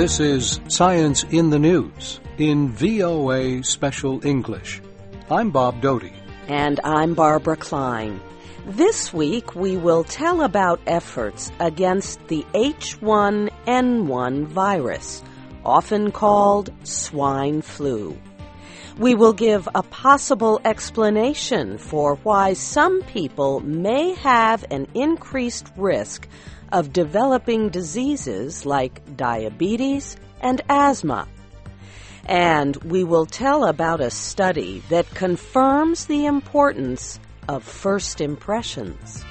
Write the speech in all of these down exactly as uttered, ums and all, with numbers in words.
This is Science in the News in V O A Special English. I'm Bob Doty. And I'm Barbara Klein. This week we will tell about efforts against the H one N one virus, often called swine flu. We will give a possible explanation for why some people may have an increased risk of developing diseases like diabetes and asthma. And we will tell about a study that confirms the importance of first impressions.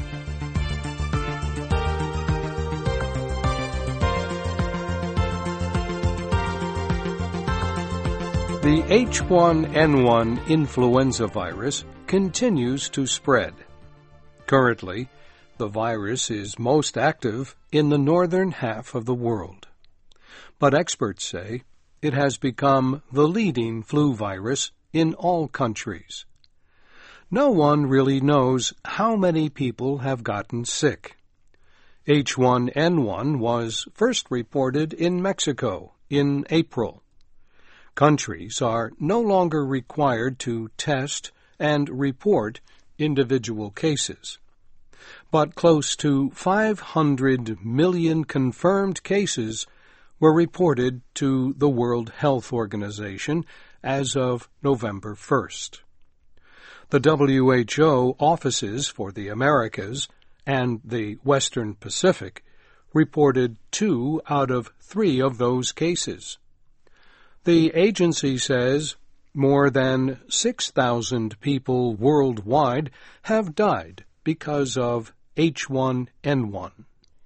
The H one N one influenza virus continues to spread. Currently, the virus is most active in the northern half of the world. But experts say it has become the leading flu virus in all countries. No one really knows how many people have gotten sick. H one N one was first reported in Mexico in April. Countries are no longer required to test and report individual cases. But close to five hundred million confirmed cases were reported to the World Health Organization as of November first. The W H O offices for the Americas and the Western Pacific reported two out of three of those cases. The agency says more than six thousand people worldwide have died because of H one N one.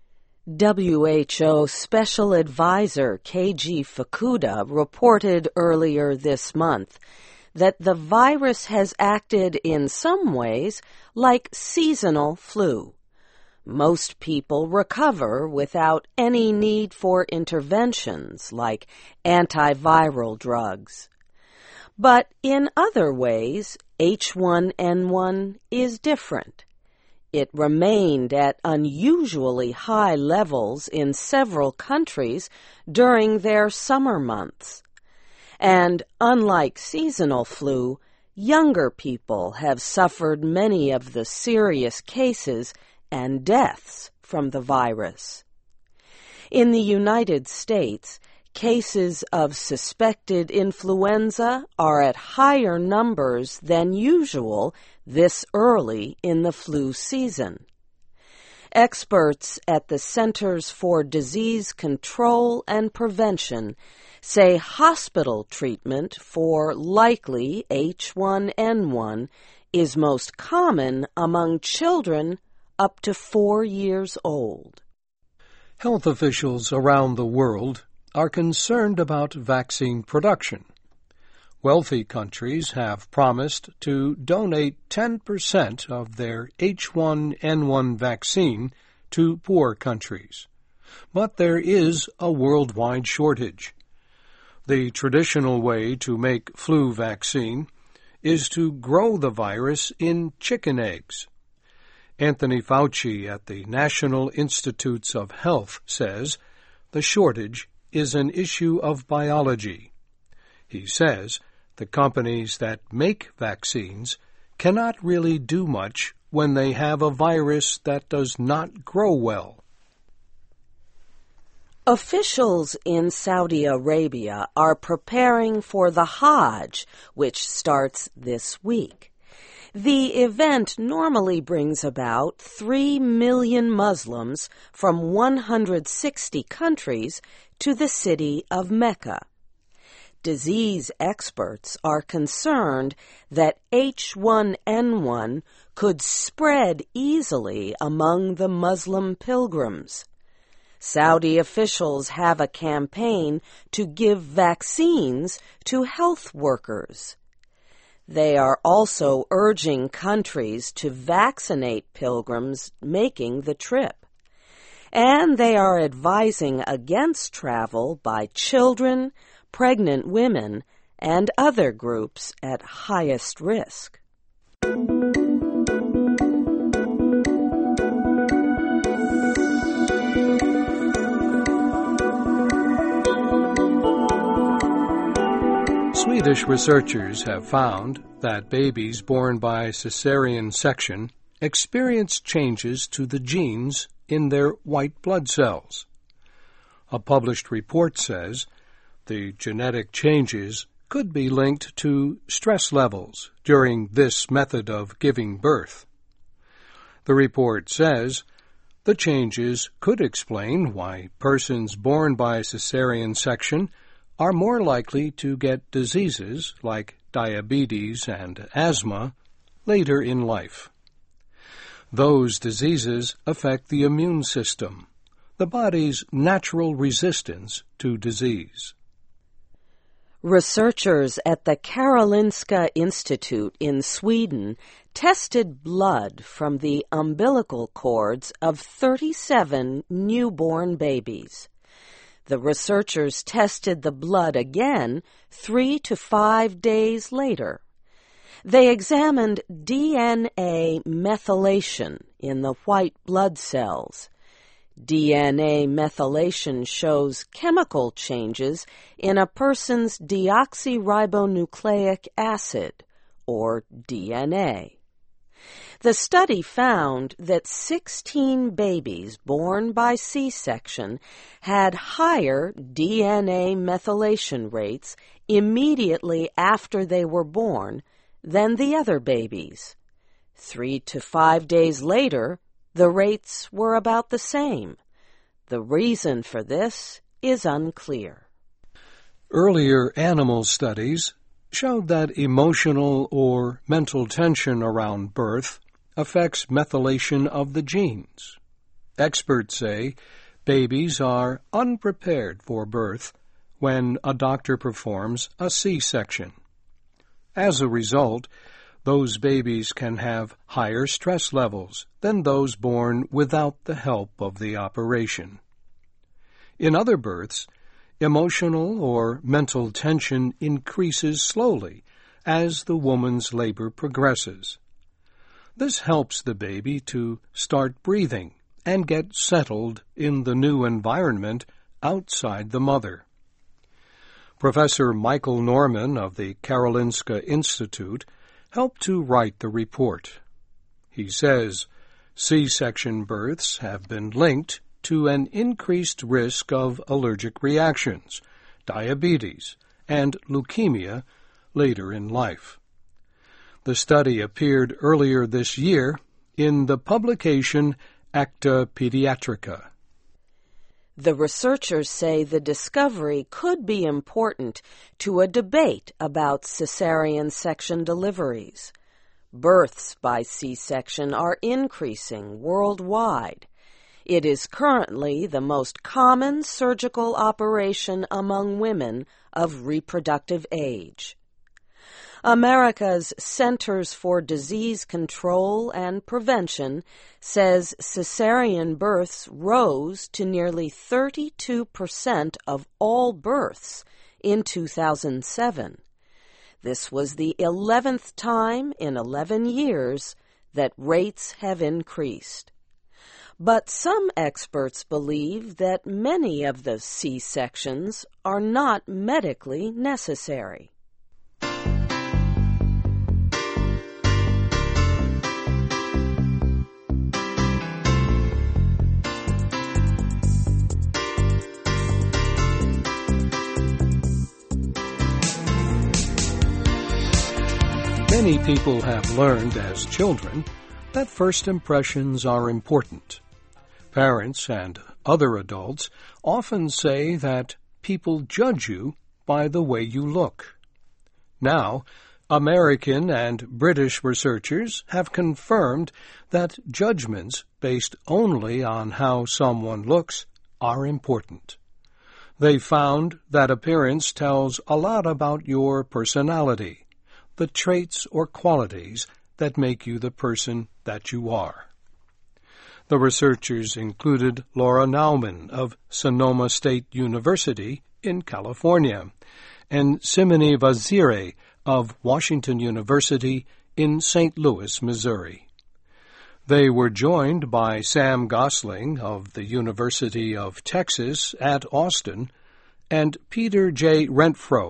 W H O Special Advisor Keiji Fukuda reported earlier this month that the virus has acted in some ways like seasonal flu. Most people recover without any need for interventions like antiviral drugs. But in other ways, H one N one is different. It remained at unusually high levels in several countries during their summer months. And unlike seasonal flu, younger people have suffered many of the serious cases and deaths from the virus. In the United States, cases of suspected influenza are at higher numbers than usual this early in the flu season. Experts at the Centers for Disease Control and Prevention say hospital treatment for likely H one N one is most common among children up to four years old. Health officials around the world are concerned about vaccine production. Wealthy countries have promised to donate ten percent of their H one N one vaccine to poor countries. But there is a worldwide shortage. The traditional way to make flu vaccine is to grow the virus in chicken eggs. Anthony Fauci at the National Institutes of Health says the shortage is an issue of biology. He says the companies that make vaccines cannot really do much when they have a virus that does not grow well. Officials in Saudi Arabia are preparing for the Hajj, which starts this week. The event normally brings about three million Muslims from one hundred sixty countries to the city of Mecca. Disease experts are concerned that H one N one could spread easily among the Muslim pilgrims. Saudi officials have a campaign to give vaccines to health workers. They are also urging countries to vaccinate pilgrims making the trip. And they are advising against travel by children, pregnant women, and other groups at highest risk. Swedish researchers have found that babies born by cesarean section experience changes to the genes in their white blood cells. A published report says the genetic changes could be linked to stress levels during this method of giving birth. The report says the changes could explain why persons born by cesarean section are more likely to get diseases like diabetes and asthma later in life. Those diseases affect the immune system, the body's natural resistance to disease. Researchers at the Karolinska Institute in Sweden tested blood from the umbilical cords of thirty-seven newborn babies. The researchers tested the blood again three to five days later. They examined D N A methylation in the white blood cells. D N A methylation shows chemical changes in a person's deoxyribonucleic acid, or D N A. The study found that sixteen babies born by C-section had higher D N A methylation rates immediately after they were born than the other babies. Three to five days later, the rates were about the same. The reason for this is unclear. Earlier animal studies showed that emotional or mental tension around birth affects methylation of the genes. Experts say babies are unprepared for birth when a doctor performs a C-section. As a result, those babies can have higher stress levels than those born without the help of the operation. In other births, emotional or mental tension increases slowly as the woman's labor progresses. This helps the baby to start breathing and get settled in the new environment outside the mother. Professor Michael Norman of the Karolinska Institute helped to write the report. He says C-section births have been linked to an increased risk of allergic reactions, diabetes, and leukemia later in life. The study appeared earlier this year in the publication Acta Pediatrica. The researchers say the discovery could be important to a debate about cesarean section deliveries. Births by C-section are increasing worldwide. It is currently the most common surgical operation among women of reproductive age. America's Centers for Disease Control and Prevention says cesarean births rose to nearly thirty-two percent of all births in two thousand seven. This was the eleventh time in eleven years that rates have increased. But some experts believe that many of the C-sections are not medically necessary. Many people have learned as children that first impressions are important. Parents and other adults often say that people judge you by the way you look. Now, American and British researchers have confirmed that judgments based only on how someone looks are important. They found that appearance tells a lot about your personality, the traits or qualities that make you the person that you are. The researchers included Laura Nauman of Sonoma State University in California and Simone Vazire of Washington University in Saint Louis, Missouri. They were joined by Sam Gosling of the University of Texas at Austin and Peter J. Renfro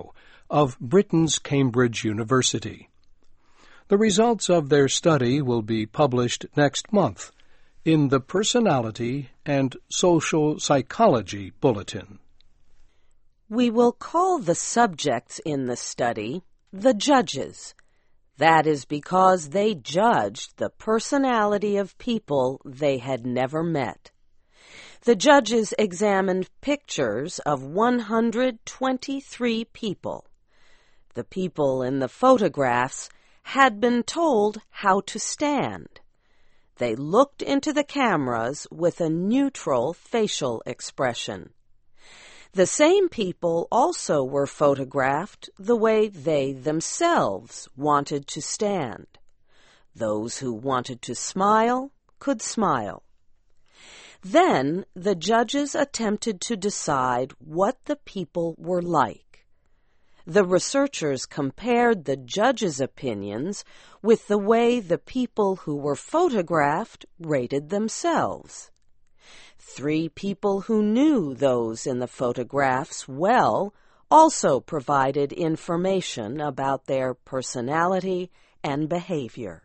of Britain's Cambridge University. The results of their study will be published next month in the Personality and Social Psychology Bulletin. We will call the subjects in the study the judges. That is because they judged the personality of people they had never met. The judges examined pictures of one hundred twenty-three people. The people in the photographs had been told how to stand. They looked into the cameras with a neutral facial expression. The same people also were photographed the way they themselves wanted to stand. Those who wanted to smile could smile. Then the judges attempted to decide what the people were like. The researchers compared the judges' opinions with the way the people who were photographed rated themselves. Three people who knew those in the photographs well also provided information about their personality and behavior.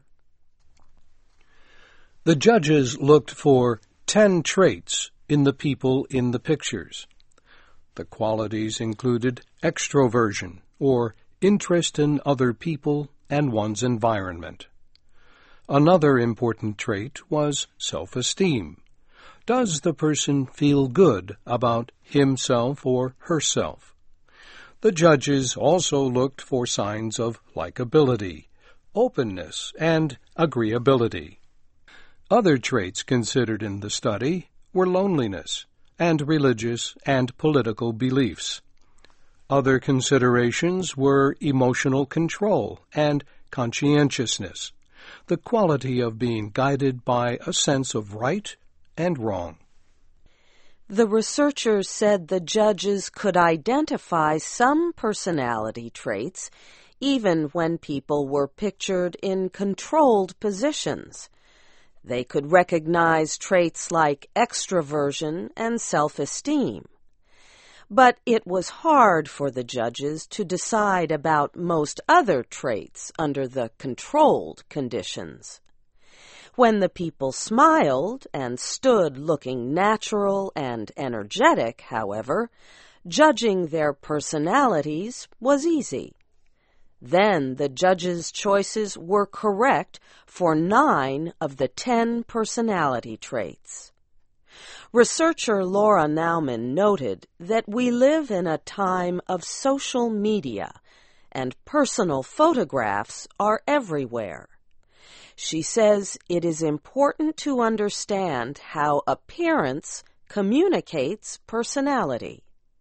The judges looked for ten traits in the people in the pictures. The qualities included extroversion, or interest in other people and one's environment. Another important trait was self-esteem. Does the person feel good about himself or herself? The judges also looked for signs of likability, openness, and agreeability. Other traits considered in the study were loneliness and religious and political beliefs. Other considerations were emotional control and conscientiousness, the quality of being guided by a sense of right and wrong. The researchers said the judges could identify some personality traits even when people were pictured in controlled positions. They could recognize traits like extroversion and self-esteem. But it was hard for the judges to decide about most other traits under the controlled conditions. When the people smiled and stood looking natural and energetic, however, judging their personalities was easy. Then the judges' choices were correct for nine of the ten personality traits. Researcher Laura Nauman noted that we live in a time of social media, and personal photographs are everywhere. She says it is important to understand how appearance communicates personality.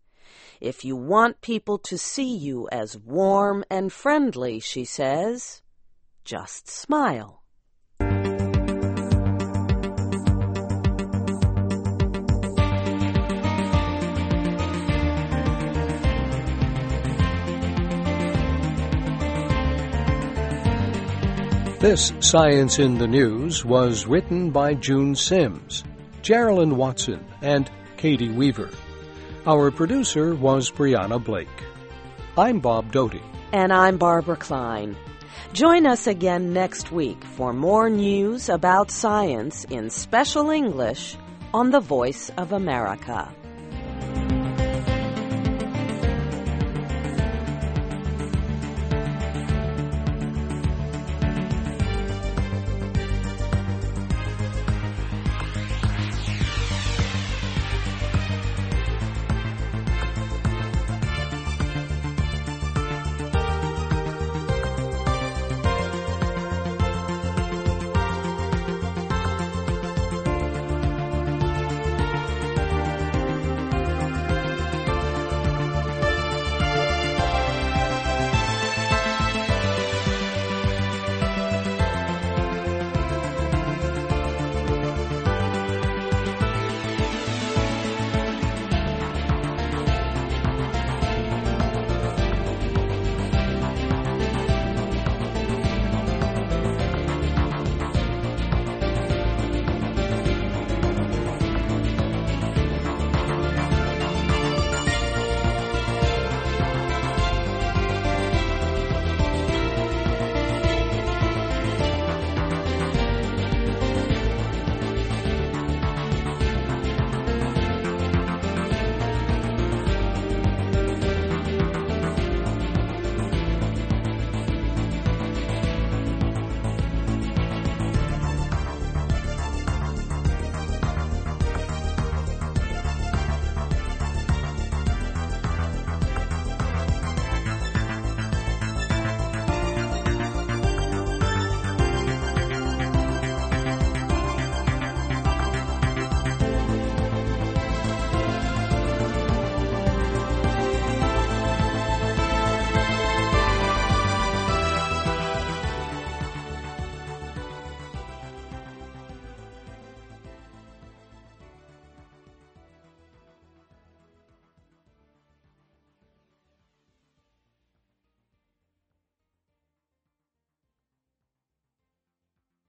If you want people to see you as warm and friendly, she says, just smile. This Science in the News was written by June Sims, Geraldine Watson, and Katie Weaver. Our producer was Brianna Blake. I'm Bob Doty. And I'm Barbara Klein. Join us again next week for more news about science in special English on the Voice of America.